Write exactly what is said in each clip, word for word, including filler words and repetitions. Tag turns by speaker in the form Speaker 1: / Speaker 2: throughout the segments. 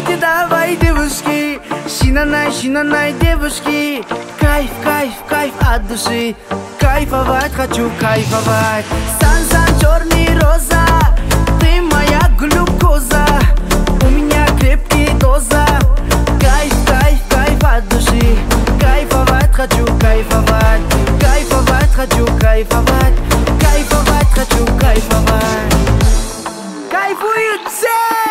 Speaker 1: Давайте, давай, девушки, шинанай, шинанай, девушки. Кайф, кайф, кайф от души. Кайфовать хочу, кайфовать. Сан-сан, черный роза, ты моя глюкоза. У меня крепкие доза. Кайф, кайф, кайф от души. Кайфовать хочу, кайфовать. Кайфовать хочу, кайфовать. Кайфовать хочу, кайфовать. Кайфуют все!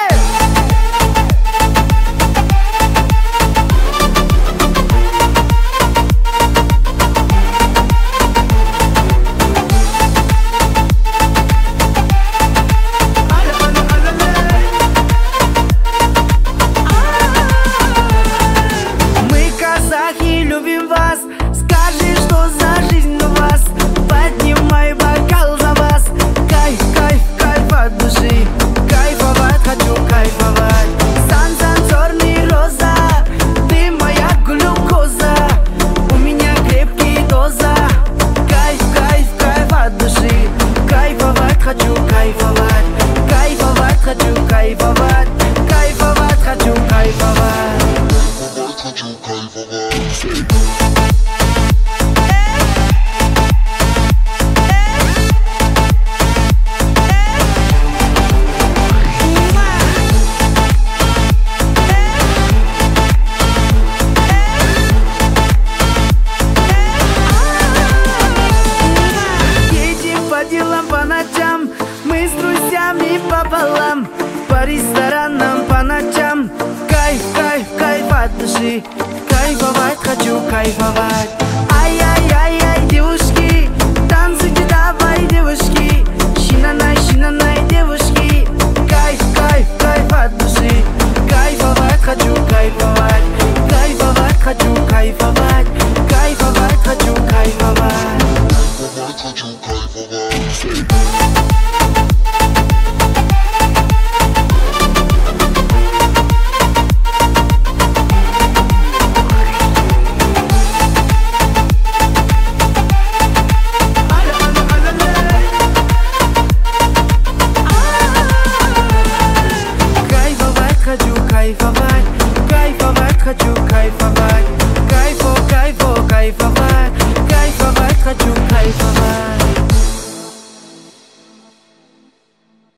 Speaker 1: Любим вас, скажи, что за жизнь у вас. Поднимай бокал за вас. Кайф, кайф, кайф от души. Кайфовать хочу, кайфовать. Сан-сан, черный роза, ты моя глюкоза. У меня крепкие доза. Кайф, кайф, кайф от души. Кайфовать хочу, кайфовать. Кайфовать хочу, кайфовать. Кайфовать хочу, кайфовать. Хочу кайфовать. Едем по делам по ночам, мы с друзьями пополам, по ресторанам по ночам. Кайф, кайф, кайф от души.